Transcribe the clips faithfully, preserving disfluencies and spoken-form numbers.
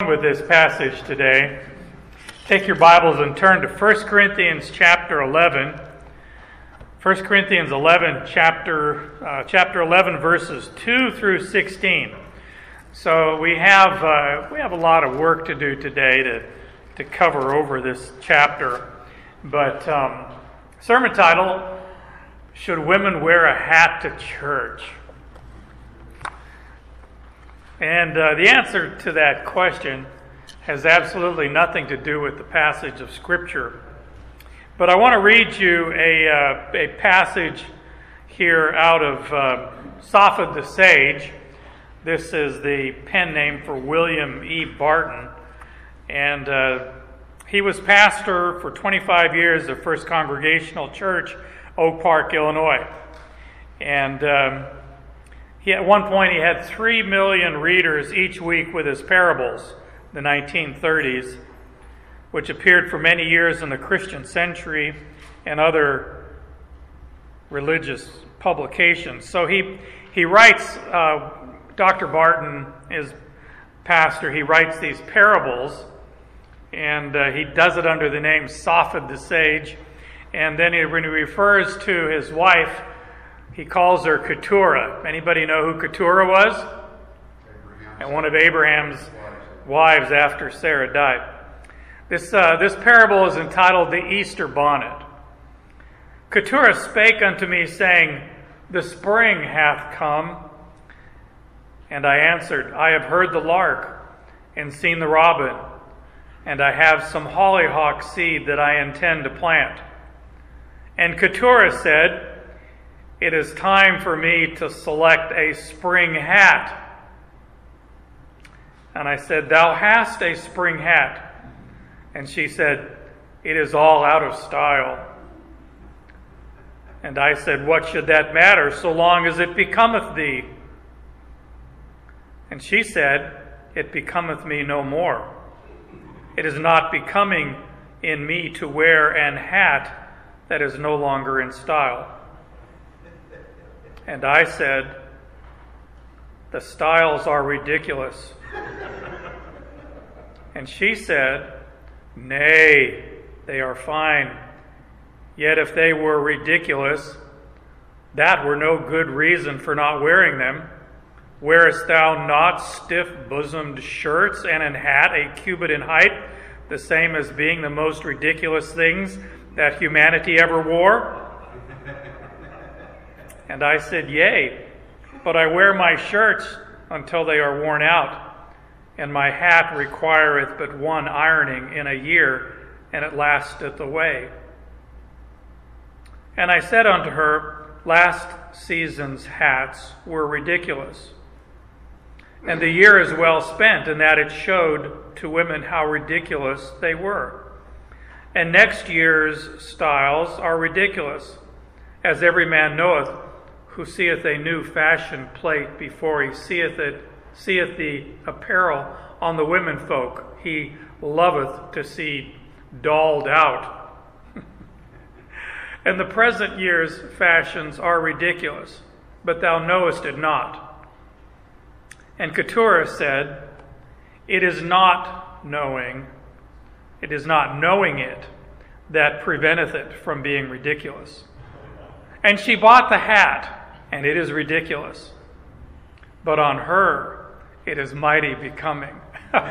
with this passage today. Take your Bibles and turn to First Corinthians chapter eleven. First Corinthians eleven, chapter uh, chapter eleven, verses two through sixteen. So we have uh, we have a lot of work to do today to to cover over this chapter. But um, sermon title: Should Women Wear a Hat to Church? And uh, the answer to that question has absolutely nothing to do with the passage of Scripture. But I want to read you a, uh, a passage here out of uh, Safed the Sage. This is the pen name for William E. Barton. And uh, he was pastor for twenty-five years of First Congregational Church, Oak Park, Illinois. And um, he, at one point he had three million readers each week with his parables, the nineteen thirties, which appeared for many years in the Christian Century and other religious publications. So he he writes, uh, Doctor Barton is pastor, he writes these parables, and uh, he does it under the name Safed the Sage. And then he, when he refers to his wife, he calls her Keturah. Anybody know who Keturah was? Abraham. And one of Abraham's wives after Sarah died. This uh, this parable is entitled The Easter Bonnet. Keturah spake unto me, saying, The spring hath come. And I answered, I have heard the lark, and seen the robin, and I have some hollyhock seed that I intend to plant. And Keturah said, It is time for me to select a spring hat. And I said, Thou hast a spring hat. And she said, It is all out of style. And I said, What should that matter, so long as it becometh thee? And she said, It becometh me no more. It is not becoming in me to wear an hat that is no longer in style. And I said, The styles are ridiculous. And she said, Nay, they are fine. Yet if they were ridiculous, that were no good reason for not wearing them. Wearest thou not stiff-bosomed shirts and an hat a cubit in height, the same as being the most ridiculous things that humanity ever wore? And I said, Yea, but I wear my shirts until they are worn out, and my hat requireth but one ironing in a year, and it lasteth away. And I said unto her, Last season's hats were ridiculous, and the year is well spent, in that it showed to women how ridiculous they were. And next year's styles are ridiculous, as every man knoweth, who seeth a new fashion plate before he seeth it, seeth the apparel on the women folk. He loveth to see dolled out. And the present year's fashions are ridiculous, but thou knowest it not. And Keturah said, It is not knowing, it is not knowing it that preventeth it from being ridiculous. And she bought the hat, and it is ridiculous. But on her, it is mighty becoming.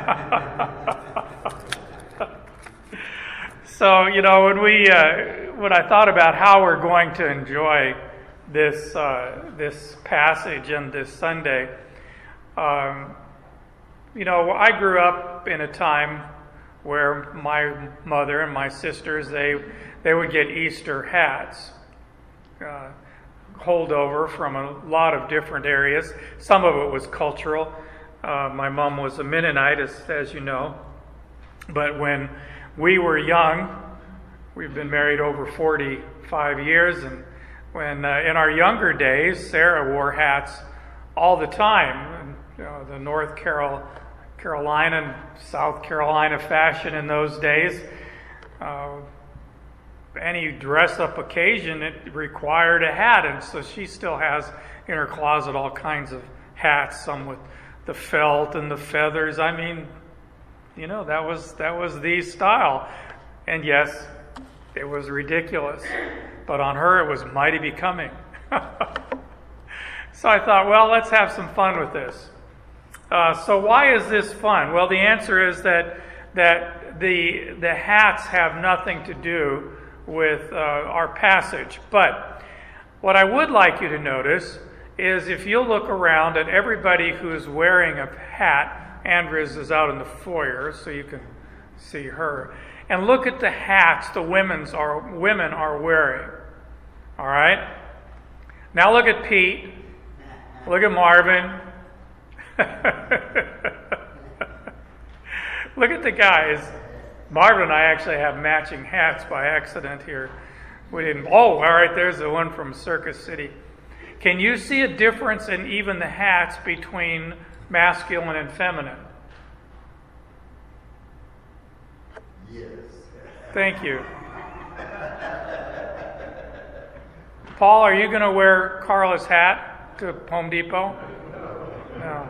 So, you know, when we, uh, when I thought about how we're going to enjoy this, uh, this passage and this Sunday, um, you know, I grew up in a time where my mother and my sisters, they, they would get Easter hats. Uh, holdover from a lot of different areas. Some of it was cultural. Uh, my mom was a Mennonite, as, as you know. But when we were young, we've been married over forty-five years, and when uh, in our younger days, Sarah wore hats all the time. And, you know, the North Carol, Carolina and South Carolina fashion in those days. Uh, any dress-up occasion, it required a hat, and so she still has in her closet all kinds of hats, some with the felt and the feathers. I mean, you know, that was that was the style. And yes, it was ridiculous, but on her it was mighty becoming. So I thought, well, let's have some fun with this. Uh, so why is this fun? Well, the answer is that that the the hats have nothing to do with uh, our passage. But what I would like you to notice is if you look around at everybody who's wearing a hat, Andres is out in the foyer, so you can see her, and look at the hats the women's are women are wearing. All right. Now look at Pete. Look at Marvin. Look at the guys. Marvin and I actually have matching hats by accident here. We didn't. Oh, all right. There's the one from Circus City. Can you see a difference in even the hats between masculine and feminine? Yes. Thank you. Paul, are you going to wear Carla's hat to Home Depot? No.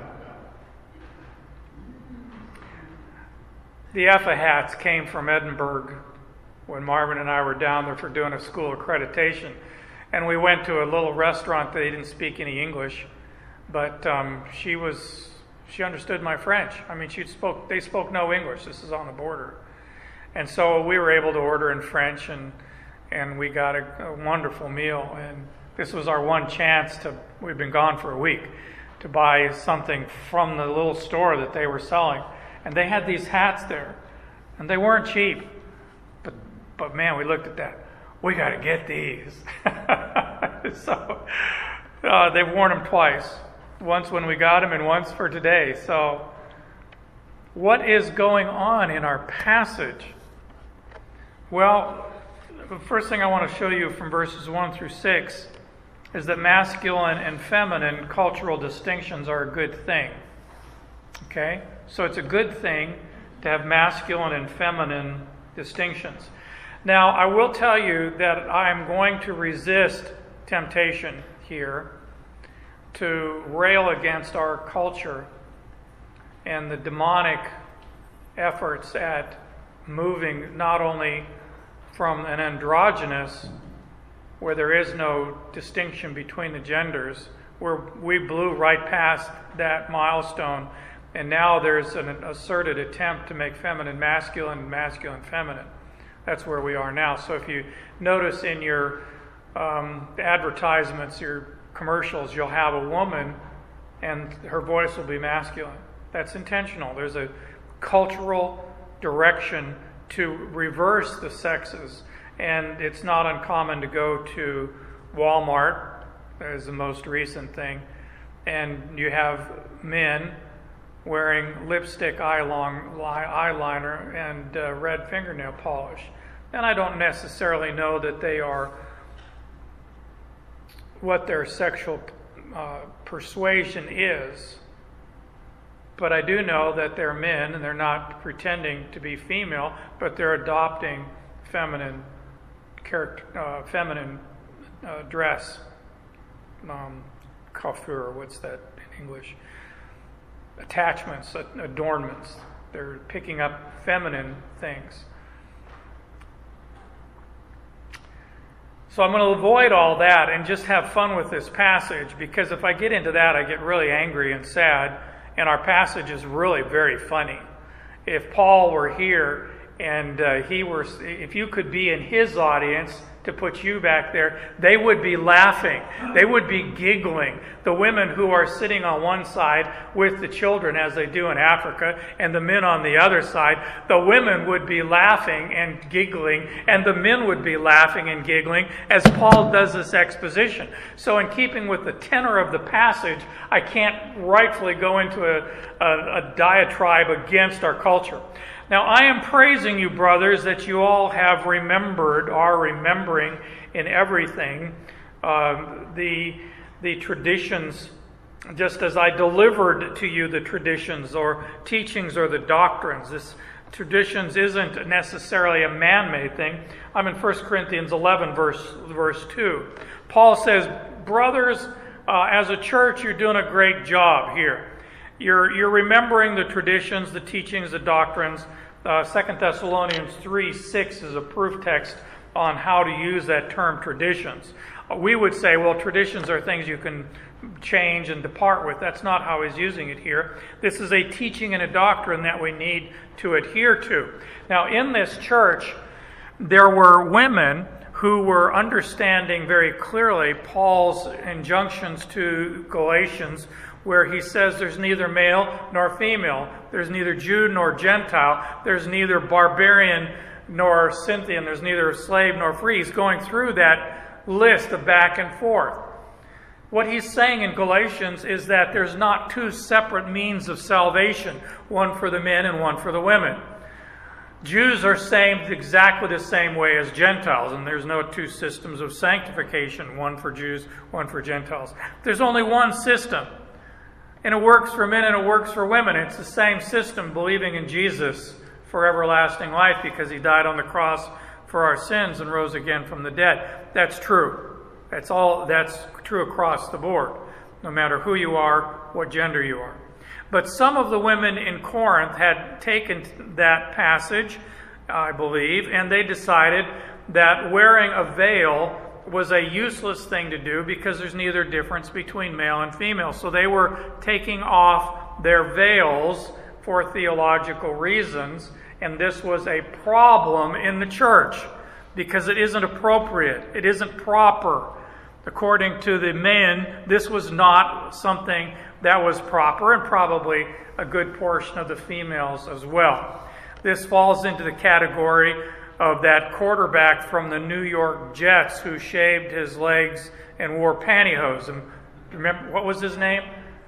The F A hats came from Edinburgh when Marvin and I were down there for doing a school accreditation. And we went to a little restaurant that they didn't speak any English, but um, she was she understood my French. I mean, she spoke. They spoke no English. This is on the border, and so we were able to order in French, and and we got a, a wonderful meal. And this was our one chance to. We've been gone for a week to buy something from the little store that they were selling, and they had these hats there, and they weren't cheap, but but man, we looked at that. We got to get these. so uh, they've worn them twice. Once when we got them and once for today. So what is going on in our passage? Well, the first thing I want to show you from verses one through six is that masculine and feminine cultural distinctions are a good thing. Okay? So it's a good thing to have masculine and feminine distinctions. Now, I will tell you that I'm going to resist temptation here to rail against our culture and the demonic efforts at moving not only from an androgynous, where there is no distinction between the genders, where we blew right past that milestone, and now there's an asserted attempt to make feminine masculine and masculine feminine. That's where we are now. So if you notice in your um, advertisements, your commercials, you'll have a woman and her voice will be masculine. That's intentional. There's a cultural direction to reverse the sexes. And it's not uncommon to go to Walmart, as the most recent thing, and you have men wearing lipstick, eyeliner, and uh, red fingernail polish. And I don't necessarily know that they are what their sexual uh, persuasion is, but I do know that they're men and they're not pretending to be female, but they're adopting feminine character, uh, feminine uh, dress, um, coiffure. What's that in English? Attachments, adornments. They're picking up feminine things. So I'm going to avoid all that and just have fun with this passage, because if I get into that, I get really angry and sad, and our passage is really very funny. If Paul were here and uh, he were, if you could be in his audience, to put you back there, they would be laughing. They would be giggling. The women who are sitting on one side with the children, as they do in Africa, and the men on the other side, the women would be laughing and giggling, and the men would be laughing and giggling as Paul does this exposition. So in keeping with the tenor of the passage, I can't rightfully go into a, a, a diatribe against our culture. Now, I am praising you, brothers, that you all have remembered, are remembering in everything, uh, the, the traditions, just as I delivered to you the traditions or teachings or the doctrines. This traditions isn't necessarily a man-made thing. I'm in First Corinthians eleven, verse, verse two. Paul says, brothers, uh, as a church, you're doing a great job here. You're, you're remembering the traditions, the teachings, the doctrines. Uh, Second Thessalonians three six is a proof text on how to use that term traditions. We would say, well, traditions are things you can change and depart with. That's not how he's using it here. This is a teaching and a doctrine that we need to adhere to. Now, in this church, there were women who were understanding very clearly Paul's injunctions to Galatians, where he says there's neither male nor female, there's neither Jew nor Gentile, there's neither barbarian nor Scythian, there's neither slave nor free. He's going through that list of back and forth. What he's saying in Galatians is that there's not two separate means of salvation, one for the men and one for the women. Jews are saved exactly the same way as Gentiles, and there's no two systems of sanctification, one for Jews, one for Gentiles. There's only one system, and it works for men and it works for women. It's the same system, believing in Jesus for everlasting life because he died on the cross for our sins and rose again from the dead. That's true. That's all. That's true across the board, no matter who you are, what gender you are. But some of the women in Corinth had taken that passage, I believe, and they decided that wearing a veil was a useless thing to do because there's neither difference between male and female. So they were taking off their veils for theological reasons, and this was a problem in the church because it isn't appropriate. It isn't proper. According to the men, this was not something that was proper, and probably a good portion of the females as well. This falls into the category of that quarterback from the New York Jets who shaved his legs and wore pantyhose. And remember, what was his name?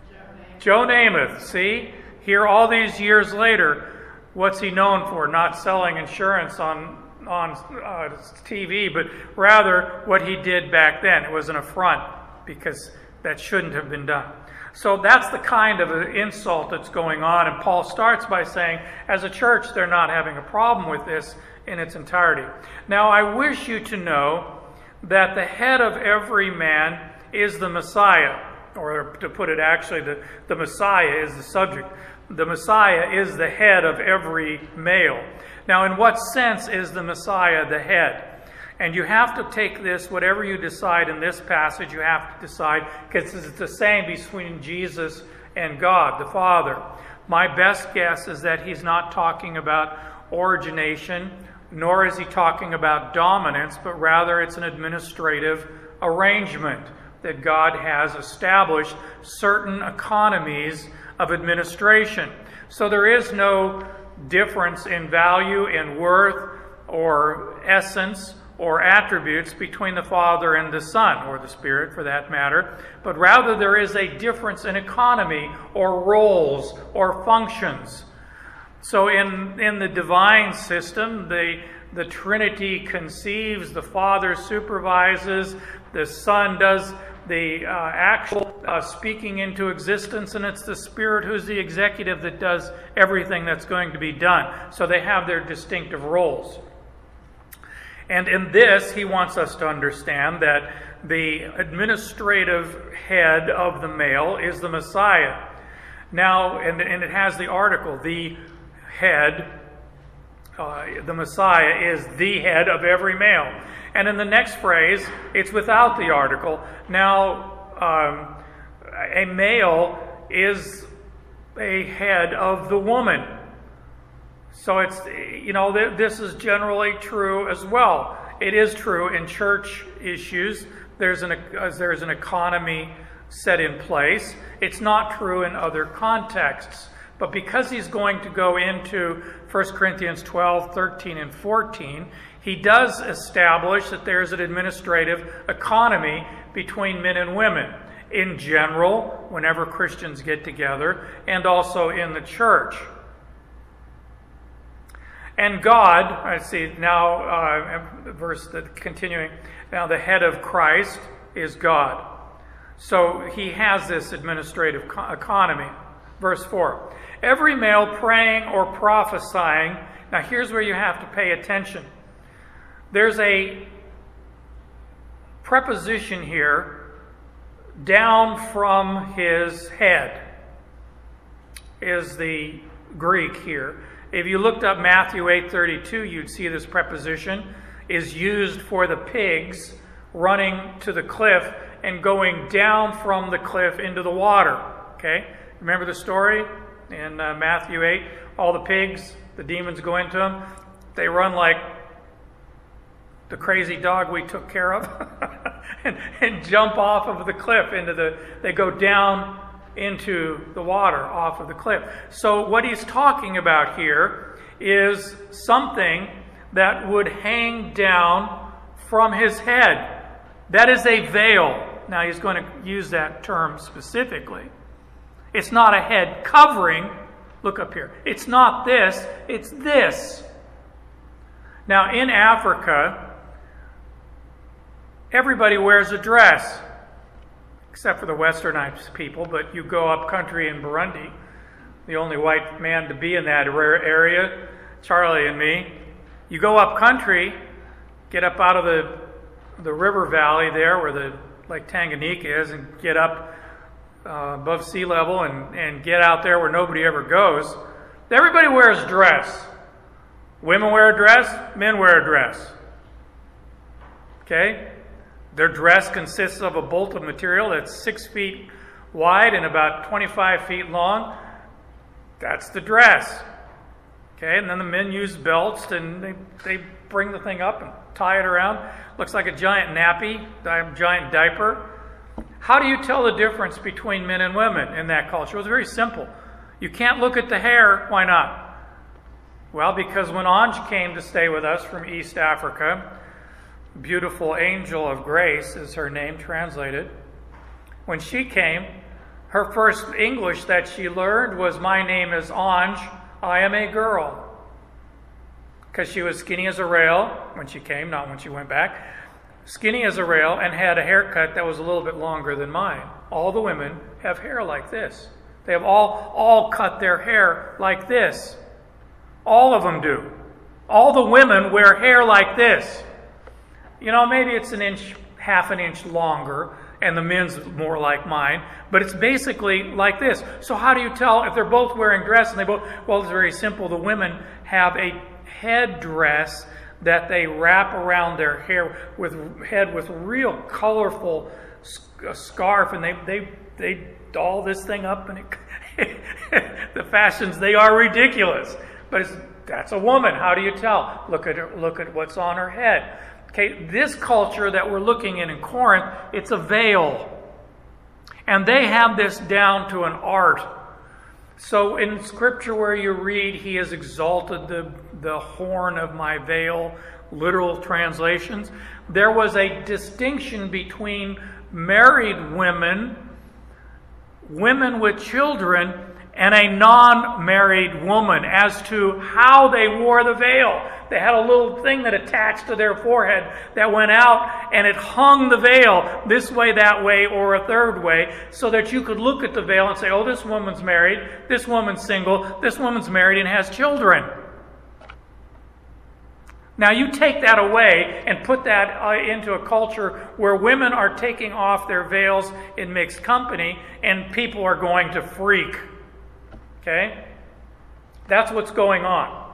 Joe Namath. See? Here all these years later, what's he known for? Not selling insurance on on uh, T V, but rather what he did back then. It was an affront because that shouldn't have been done. So that's the kind of an insult that's going on. And Paul starts by saying, as a church, they're not having a problem with this in its entirety. Now, I wish you to know that the head of every man is the Messiah. Or to put it actually, the, the Messiah is the subject. The Messiah is the head of every male. Now, in what sense is the Messiah the head? And you have to take this, whatever you decide in this passage, you have to decide, because it's the same between Jesus and God, the Father. My best guess is that he's not talking about origination, nor is he talking about dominance, but rather it's an administrative arrangement that God has established certain economies of administration. So there is no difference in value, in worth, or essence, or attributes between the Father and the Son, or the Spirit for that matter, but rather there is a difference in economy, or roles, or functions. So in, in the divine system, the, the Trinity conceives, the Father supervises, the Son does the uh, actual uh, speaking into existence, and it's the Spirit who's the executive that does everything that's going to be done. So they have their distinctive roles. And in this, he wants us to understand that the administrative head of the male is the Messiah. Now, and, and it has the article, the head, uh, the Messiah is the head of every male. And in the next phrase, it's without the article. Now, um, a male is a head of the woman. So it's, you know, th- this is generally true as well. It is true in church issues. There's an, uh, there's an economy set in place. It's not true in other contexts. But because he's going to go into First Corinthians twelve, thirteen, and fourteen, he does establish that there's an administrative economy between men and women. In general, whenever Christians get together, and also in the church. And God, I see now, uh, verse the, continuing, now the head of Christ is God. So he has this administrative co- economy. Verse four, every male praying or prophesying. Now here's where you have to pay attention. There's a preposition here, down from his head. is the Greek here. If you looked up Matthew eight thirty-two, you'd see this preposition is used for the pigs running to the cliff and going down from the cliff into the water. Okay? Remember the story in uh, Matthew eight? All the pigs, the demons go into them. They run like the crazy dog we took care of and, and jump off of the cliff into the, they go down into the water off of the cliff. So what he's talking about here is something that would hang down from his head. That is a veil. Now he's going to use that term specifically. It's not a head covering. Look up here. It's not this, it's this. Now in Africa, everybody wears a dress, except for the westernized people, but you go up country in Burundi, the only white man to be in that area, Charlie and me. You go up country, get up out of the, the river valley there where the Lake Tanganyika is, and get up uh, above sea level and, and get out there where nobody ever goes. Everybody wears dress. Women wear a dress, men wear a dress. Okay? Their dress consists of a bolt of material that's six feet wide and about twenty-five feet long. That's the dress. Okay, and then the men use belts and they, they bring the thing up and tie it around. Looks like a giant nappy, a giant diaper. How do you tell the difference between men and women in that culture? It was very simple. You can't look at the hair. Why not? Well, because when Anj came to stay with us from East Africa, Beautiful Angel of Grace is her name translated. When she came, her first English that she learned was, "My name is Anj, I am a girl." Because she was skinny as a rail when she came, not when she went back. Skinny as a rail and had a haircut that was a little bit longer than mine. All the women have hair like this. They have all, all cut their hair like this. All of them do. All the women wear hair like this. You know, maybe it's an inch, half an inch longer, and the men's more like mine, but it's basically like this. So how do you tell if they're both wearing dress and they both, well, it's very simple. The women have a headdress that they wrap around their hair with head with real colorful scarf, and they they they doll this thing up, and it, the fashions, they are ridiculous. But it's, that's a woman. How do you tell? Look at her, look at what's on her head. Okay, this culture that we're looking in in Corinth, it's a veil. And they have this down to an art. So in Scripture where you read, He has exalted the, the horn of my veil, literal translations, there was a distinction between married women, women with children, and a non-married woman as to how they wore the veil. They had a little thing that attached to their forehead that went out, and it hung the veil this way, that way, or a third way, so that you could look at the veil and say, oh, this woman's married, this woman's single, this woman's married and has children. Now you take that away and put that uh, into a culture where women are taking off their veils in mixed company and people are going to freak. Okay? That's what's going on.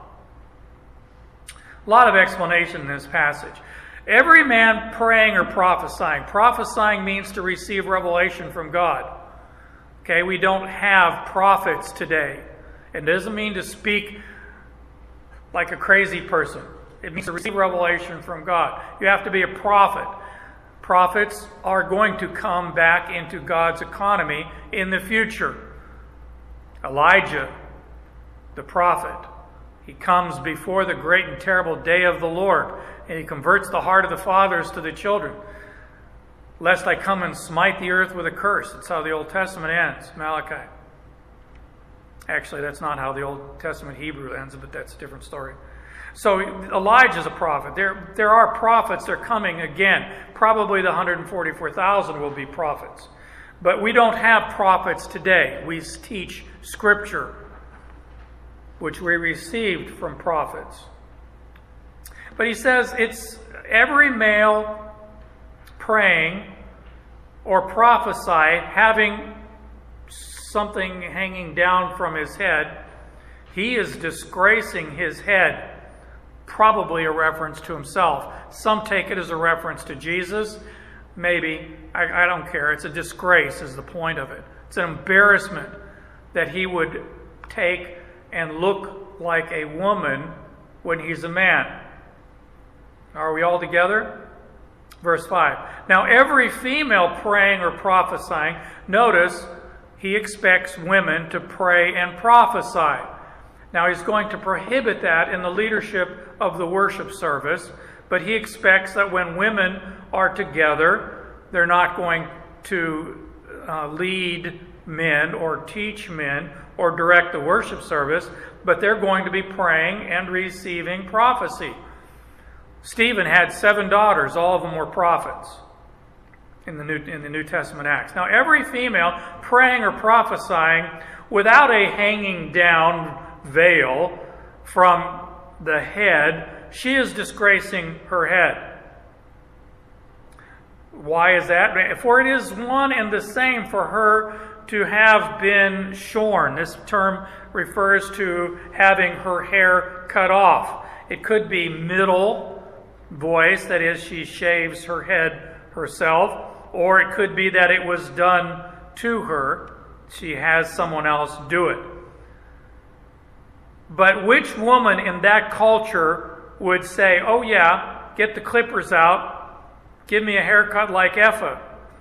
A lot of explanation in this passage. Every man praying or prophesying. Prophesying means to receive revelation from God. Okay, we don't have prophets today. It doesn't mean to speak like a crazy person. It means to receive revelation from God. You have to be a prophet. Prophets are going to come back into God's economy in the future. Elijah, the prophet, he comes before the great and terrible day of the Lord, and he converts the heart of the fathers to the children. Lest I come and smite the earth with a curse. That's how the Old Testament ends, Malachi. Actually, that's not how the Old Testament Hebrew ends, but that's a different story. So Elijah's a prophet. There, there are prophets. They're coming again. Probably the one hundred forty-four thousand will be prophets. But we don't have prophets today. We teach Scripture, which we received from prophets. But he says it's every male praying or prophesy having something hanging down from his head, he is disgracing his head. Probably a reference to himself. Some take it as a reference to Jesus. Maybe. I, I don't care. It's a disgrace is the point of it. It's an embarrassment that he would take and look like a woman when he's a man. Are we all together? Verse five. Now every female praying or prophesying, notice he expects women to pray and prophesy. Now he's going to prohibit that in the leadership of the worship service, but he expects that when women are together, they're not going to uh, lead men or teach men or direct the worship service, but they're going to be praying and receiving prophecy. Stephen had seven daughters, all of them were prophets in the New, in the New Testament Acts. Now every female praying or prophesying without a hanging down veil from the head, she is disgracing her head. Why is that? For it is one and the same for her to have been shorn. This term refers to having her hair cut off. It could be middle voice, that is, she shaves her head herself, or it could be that it was done to her. She has someone else do it. But which woman in that culture would say, oh yeah, get the clippers out, give me a haircut like Effa?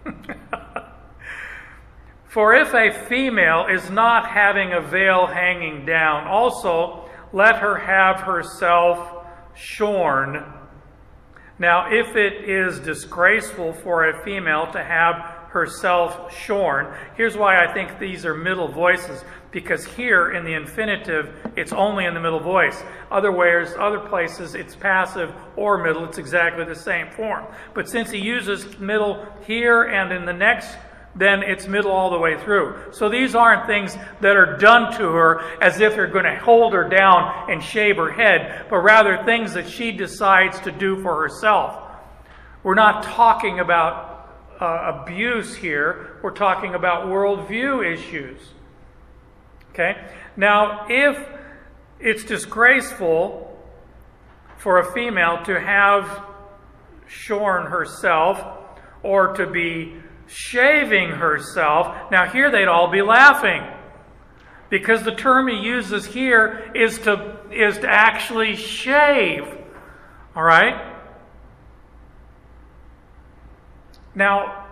For if a female is not having a veil hanging down, also let her have herself shorn. Now, if it is disgraceful for a female to have herself shorn, here's why I think these are middle voices. Because here in the infinitive, it's only in the middle voice. Other ways, other places, it's passive or middle. It's exactly the same form. But since he uses middle here and in the next, then it's middle all the way through. So these aren't things that are done to her as if they're going to hold her down and shave her head, but rather things that she decides to do for herself. We're not talking about uh, abuse here. We're talking about worldview issues. Okay? Now, if it's disgraceful for a female to have shorn herself or to be shaving herself, now here they'd all be laughing, because the term he uses here is to is to actually shave. All right? Now,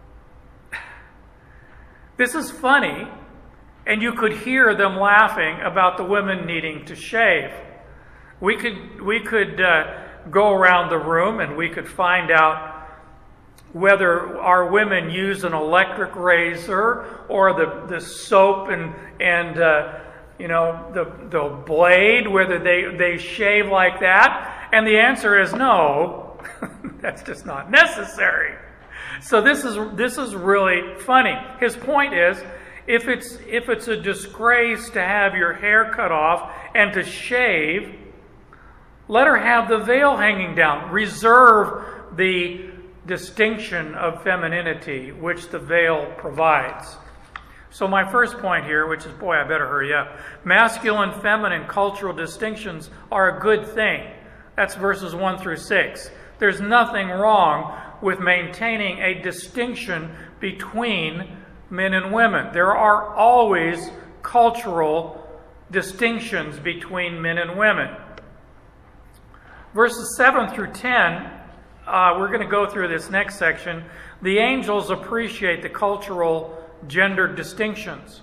this is funny. And you could hear them laughing about the women needing to shave. We could we could uh, go around the room and we could find out whether our women use an electric razor or the, the soap and and uh, you know the the blade, whether they they shave like that. And the answer is no. That's just not necessary. So this is this is really funny. His point is, If it's if it's a disgrace to have your hair cut off and to shave, let her have the veil hanging down. Reserve the distinction of femininity which the veil provides. So my first point here, which is, boy, I better hurry up. Masculine, feminine cultural distinctions are a good thing. That's verses one through six. There's nothing wrong with maintaining a distinction between men and women. There are always cultural distinctions between men and women. Verses seven through ten, uh, we're going to go through this next section. The angels appreciate the cultural gender distinctions.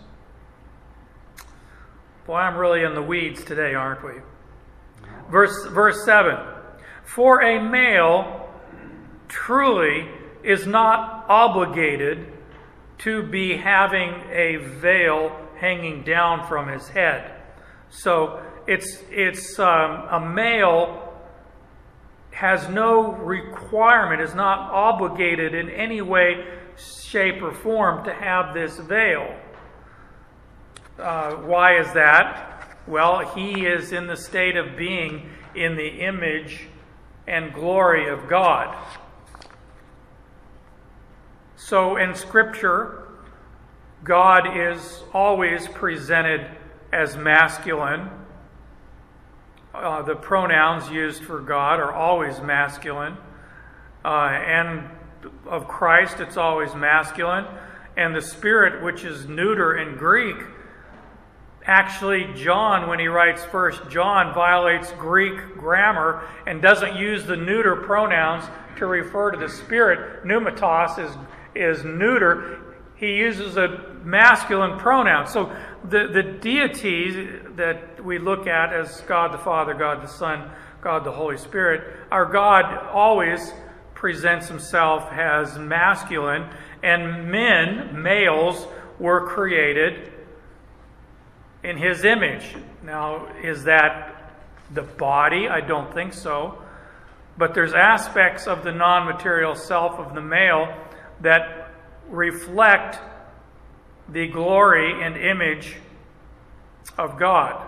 Boy, I'm really in the weeds today, aren't we? Verse, verse seven. For a male truly is not obligated to be having a veil hanging down from his head. So it's it's um, a male has no requirement, is not obligated in any way, shape, or form to have this veil. Uh, why is that? Well, he is in the state of being in the image and glory of God. So in Scripture, God is always presented as masculine. Uh, the pronouns used for God are always masculine. Uh, and of Christ, it's always masculine. And the Spirit, which is neuter in Greek, actually, John, when he writes First John, violates Greek grammar and doesn't use the neuter pronouns to refer to the Spirit. Pneumatos is, is neuter. He uses a masculine pronoun. So the, the deities that we look at as God the Father, God the Son, God the Holy Spirit, our God always presents himself as masculine, and men, males, were created in his image. Now, is that the body? I don't think so. But there's aspects of the non-material self of the male that reflect the glory and image of God.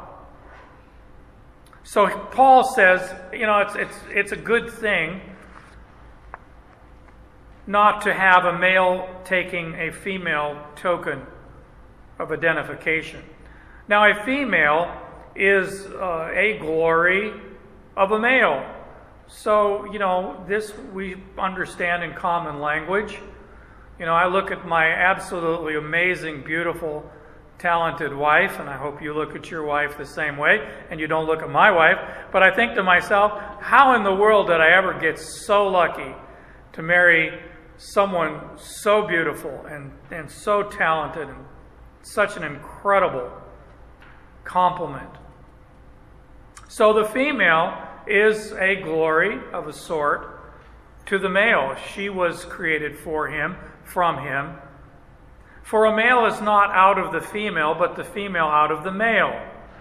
So Paul says, you know, it's it's it's a good thing not to have a male taking a female token of identification. Now, a female is uh, a glory of a male. So, you know, this we understand in common language. You know, I look at my absolutely amazing, beautiful, talented wife, and I hope you look at your wife the same way, and you don't look at my wife. But I think to myself, how in the world did I ever get so lucky to marry someone so beautiful and, and so talented and such an incredible compliment? So the female is a glory of a sort to the male. She was created for him, from him. For a male is not out of the female, but the female out of the male.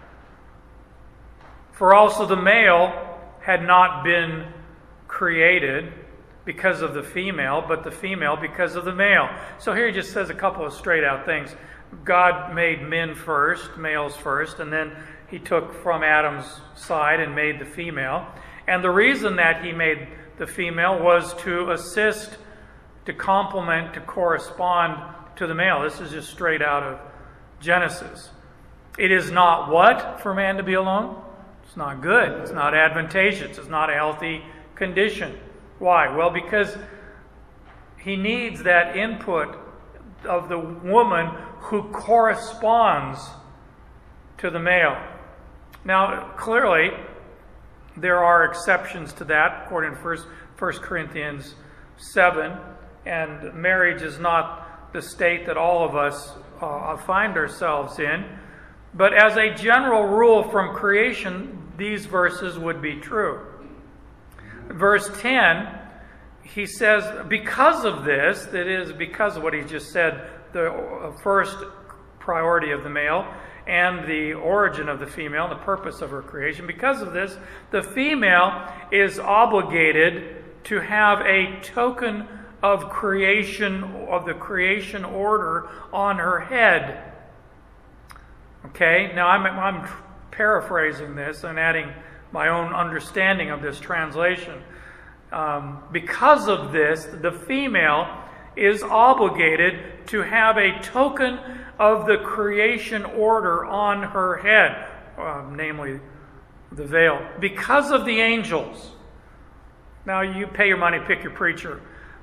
For also the male had not been created because of the female, but the female because of the male. So here he just says a couple of straight out things. God made men first, males first, and then he took from Adam's side and made the female. And the reason that he made the female was to assist, to complement, to correspond to the male. This is just straight out of Genesis. It is not what for man to be alone? It's not good. It's not advantageous. It's not a healthy condition. Why? Well, because he needs that input of the woman who corresponds to the male. Now, clearly, there are exceptions to that, according to First Corinthians seven, and marriage is not the state that all of us uh, find ourselves in. But as a general rule from creation, these verses would be true. Verse ten, he says, because of this, that is, because of what he just said, the first priority of the male and the origin of the female, the purpose of her creation, because of this, the female is obligated to have a token of creation, of the creation order on her head. Okay, now I'm, I'm paraphrasing this and adding my own understanding of this translation. Um, because of this, the female is obligated to have a token of the creation order on her head, um, namely the veil, because of the angels. Now, you pay your money, pick your preacher.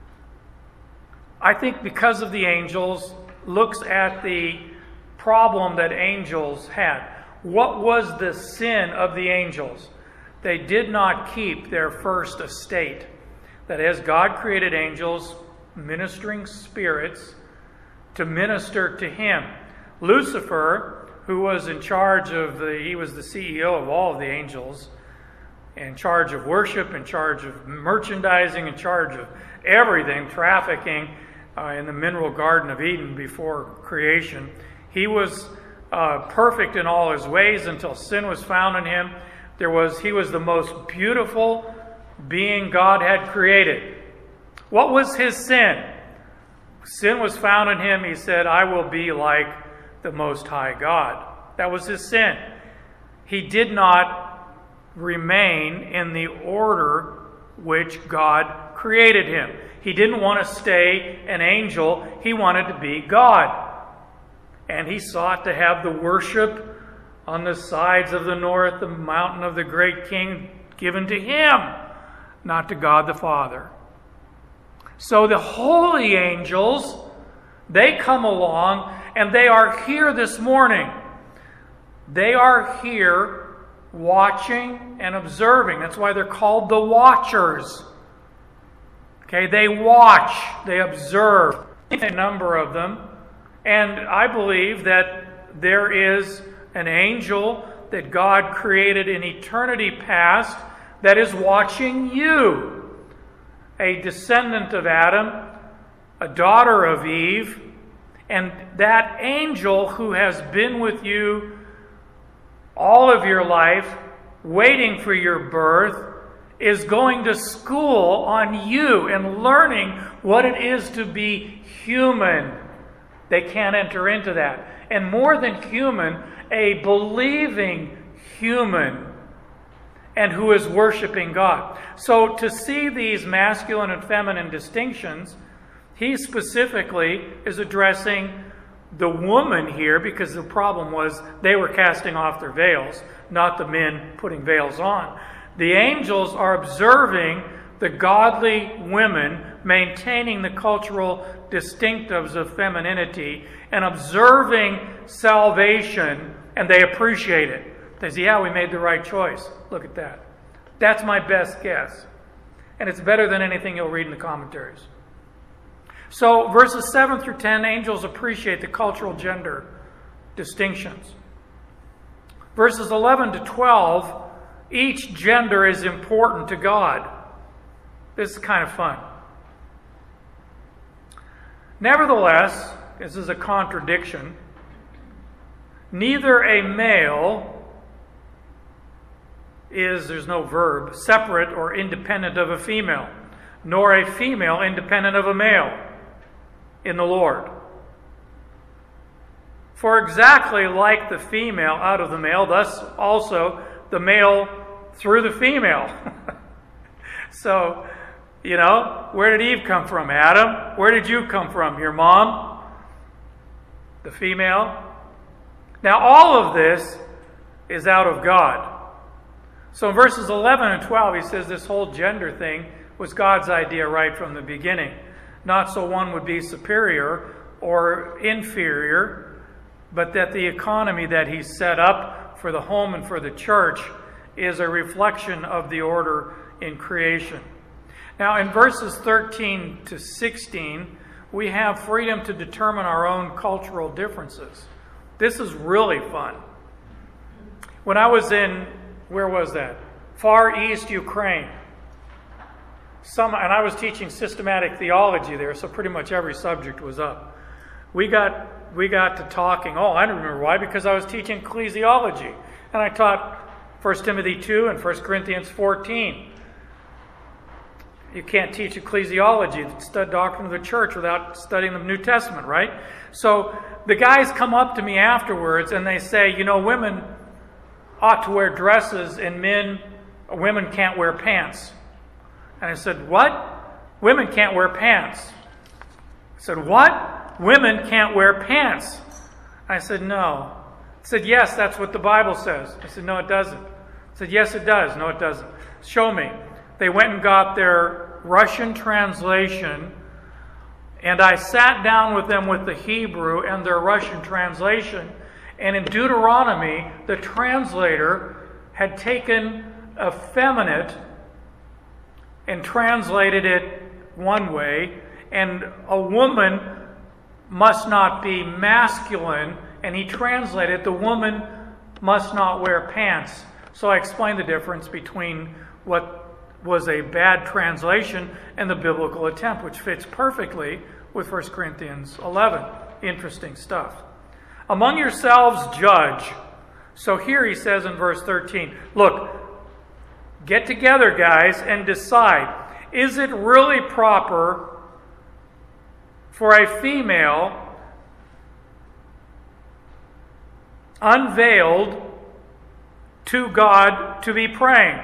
I think because of the angels looks at the problem that angels had. What was the sin of the angels? They did not keep their first estate. That is, God created angels, ministering spirits, to minister to him. Lucifer, who was in charge of the, he was the C E O of all of the angels, in charge of worship, in charge of merchandising, in charge of everything, trafficking uh, in the mineral garden of Eden before creation. He was uh, perfect in all his ways until sin was found in him. There was, he was the most beautiful being God had created. What was his sin? Sin was found in him. He said, I will be like the Most High God. That was his sin. He did not remain in the order which God created him. He didn't want to stay an angel. He wanted to be God. and he sought to have the worship on the sides of the north, the mountain of the great king, given to him, not to God the Father. So the holy angels, they come along, and they are here this morning. They are here watching and observing. That's why they're called the watchers. Okay, they watch, they observe. A number of them. And I believe that there is an angel that God created in eternity past that is watching you. A descendant of Adam, a daughter of Eve, and that angel who has been with you all of your life, waiting for your birth, is going to school on you and learning what it is to be human. They can't enter into that. And more than human, a believing human, and who is worshiping God. So to see these masculine and feminine distinctions, he specifically is addressing the woman here, because the problem was they were casting off their veils, not the men putting veils on. The angels are observing the godly women maintaining the cultural distinctives of femininity and observing salvation, and they appreciate it. They say, yeah, we made the right choice. Look at that. That's my best guess. And it's better than anything you'll read in the commentaries. So verses seven through ten, angels appreciate the cultural gender distinctions. Verses eleven to twelve, each gender is important to God. This is kind of fun. Nevertheless, this is a contradiction. Neither a male is, there's no verb, separate or independent of a female, nor a female independent of a male in the Lord. For exactly like the female out of the male, thus also the male through the female. So, you know, where did Eve come from? Adam? Where did you come from? Your mom? The female? Now, all of this is out of God. So in verses eleven and twelve, he says this whole gender thing was God's idea right from the beginning. Not so one would be superior or inferior, but that the economy that he set up for the home and for the church is a reflection of the order in creation. Now, in verses thirteen to sixteen, we have freedom to determine our own cultural differences. This is really fun. When I was in, where was that? Far East Ukraine. Some, and I was teaching systematic theology there, so pretty much every subject was up. We got we got to talking. Oh, I don't remember why, because I was teaching ecclesiology. And I taught First Timothy two and First Corinthians fourteen. You can't teach ecclesiology, stud doctrine of the church, without studying the New Testament, right? So the guys come up to me afterwards and they say, you know, women ought to wear dresses and men, women can't wear pants. And I said, what? Women can't wear pants. I said, what? Women can't wear pants. I said, no. I said, yes, that's what the Bible says. I said, no, it doesn't. I said, yes, it does. No, it doesn't. Show me. They went and got their Russian translation, and I sat down with them with the Hebrew and their Russian translation. And in Deuteronomy, the translator had taken effeminate and translated it one way, and a woman must not be masculine, and he translated the woman must not wear pants. So I explained the difference between what was a bad translation and the biblical attempt, which fits perfectly with First Corinthians eleven. Interesting stuff. Among yourselves judge. So here he says in verse thirteen, look, get together, guys, and decide, is it really proper for a female unveiled to God to be praying?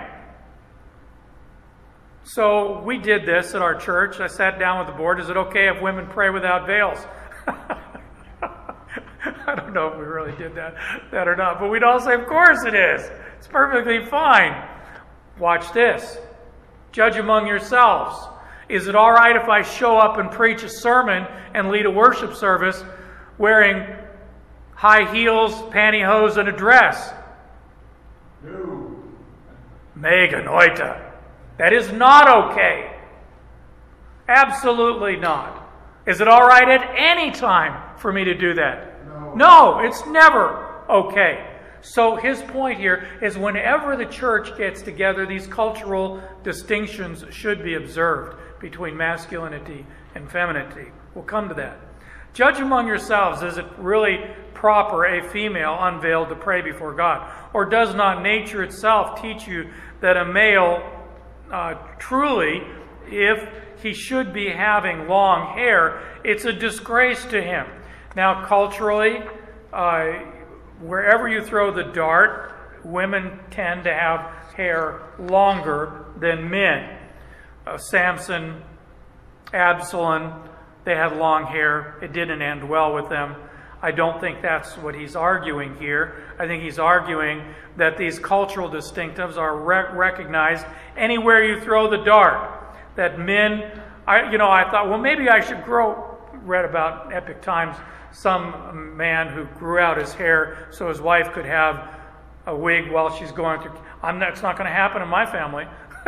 So we did this at our church. I sat down with the board. Is it okay if women pray without veils? I don't know if we really did that, that or not. But we'd all say, of course it is. It's perfectly fine. Watch this. Judge among yourselves. Is it all right if I show up and preach a sermon and lead a worship service wearing high heels, pantyhose, and a dress? No. Mega noita. That is not okay. Absolutely not. Is it all right at any time for me to do that? No. No, it's never okay. So his point here is whenever the church gets together, these cultural distinctions should be observed between masculinity and femininity. We'll come to that. Judge among yourselves, is it really proper a female unveiled to pray before God? Or does not nature itself teach you that a male uh, truly, if he should be having long hair, it's a disgrace to him? Now, culturally, uh, wherever you throw the dart, women tend to have hair longer than men. Uh, Samson, Absalom, they had long hair. It didn't end well with them. I don't think that's what he's arguing here. I think he's arguing that these cultural distinctives are re- recognized anywhere you throw the dart. That men, I, you know, I thought, well, maybe I should grow, read about Epic Times, some man who grew out his hair so his wife could have a wig while she's going through. I'm not, it's not going to happen in my family.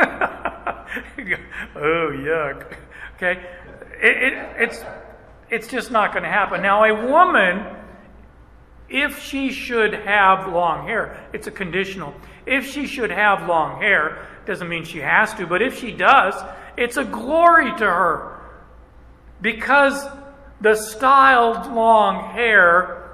Oh, yuck. Okay? It, it, it's, it's just not going to happen. Now, a woman, if she should have long hair, it's a conditional. If she should have long hair, doesn't mean she has to, but if she does, it's a glory to her. Because the styled long hair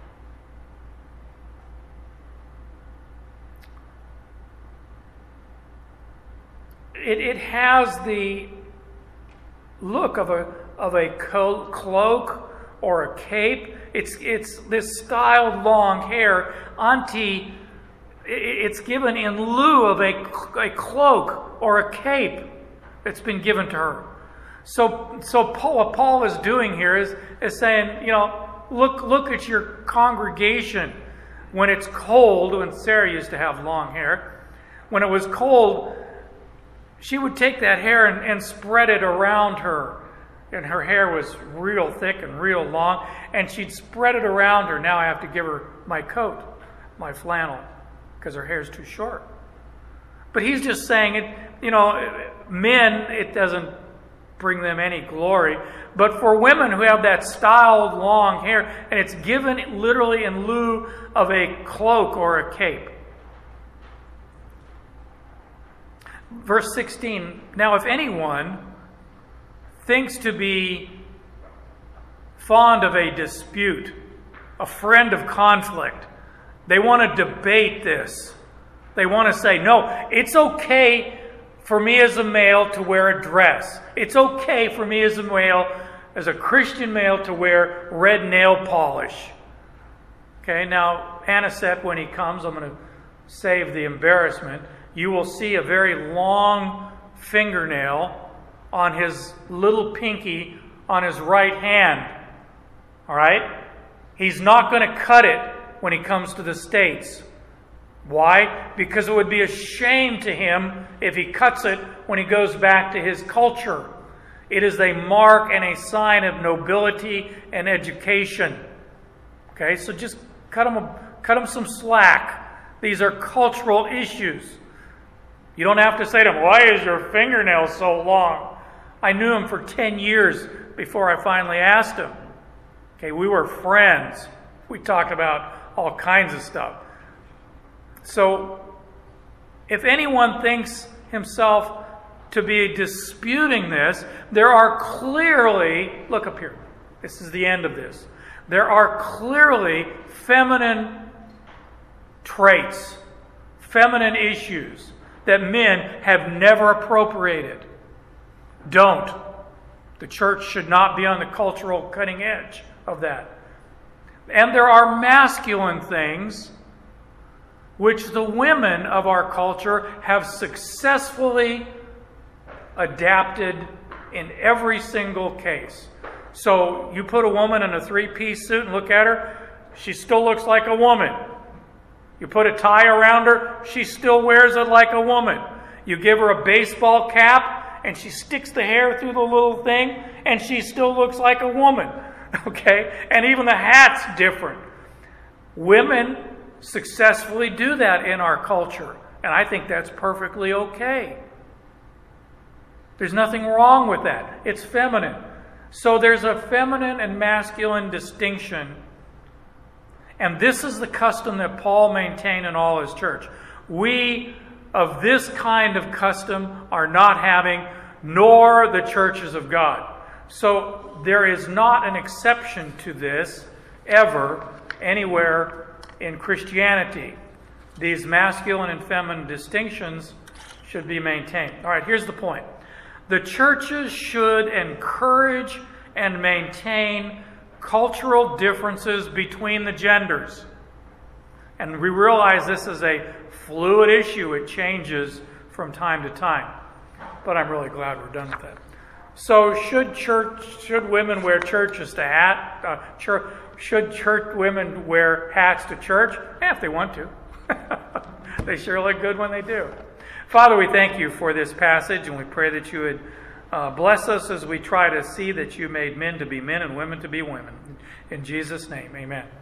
it, it has the look of a of a co- cloak or a cape. It's it's this styled long hair. Auntie, it's given in lieu of a, a cloak or a cape that's been given to her. So, so Paul, what Paul is doing here is, is saying, you know, look, look at your congregation when it's cold. When Sarah used to have long hair, when it was cold, she would take that hair and, and spread it around her. And her hair was real thick and real long, and she'd spread it around her. Now I have to give her my coat, my flannel, because her hair's too short. But he's just saying it, you know, men, it doesn't bring them any glory. But for women who have that styled long hair, and it's given literally in lieu of a cloak or a cape. Verse sixteen, now if anyone thinks to be fond of a dispute, a friend of conflict, they want to debate this. They want to say, no, it's okay for me as a male to wear a dress. It's okay for me as a male, as a Christian male, to wear red nail polish. Okay, now, Anisette, when he comes, I'm going to save the embarrassment. You will see a very long fingernail on his little pinky on his right hand. All right? He's not going to cut it when he comes to the States. Why? Because it would be a shame to him if he cuts it when he goes back to his culture. It is a mark and a sign of nobility and education. Okay, so just cut him, cut him some slack. These are cultural issues. You don't have to say to him, why is your fingernail so long? I knew him for ten years before I finally asked him. Okay, we were friends. We talked about all kinds of stuff. So, if anyone thinks himself to be disputing this, there are clearly, look up here, this is the end of this. There are clearly feminine traits, feminine issues that men have never appropriated. Don't. The church should not be on the cultural cutting edge of that. And there are masculine things which the women of our culture have successfully adapted in every single case. So you put a woman in a three-piece suit and look at her, she still looks like a woman. You put a tie around her, she still wears it like a woman. You give her a baseball cap, and she sticks the hair through the little thing, and she still looks like a woman. Okay? And even the hat's different. Women successfully do that in our culture, and I think that's perfectly okay. There's nothing wrong with that. It's feminine. So there's a feminine and masculine distinction. And this is the custom that Paul maintained in all his church. We of this kind of custom are not having, nor the churches of God. So there is not an exception to this ever anywhere in Christianity. These masculine and feminine distinctions should be maintained. All right, here's the point. The churches should encourage and maintain cultural differences between the genders. And we realize this is a fluid issue. It changes from time to time. But I'm really glad we're done with that. So should church, should women wear churches to hat? Uh, church, should church women wear hats to church? Yeah, if they want to. They sure look good when they do. Father, we thank you for this passage, and we pray that you would uh, bless us as we try to see that you made men to be men and women to be women. In Jesus' name, amen.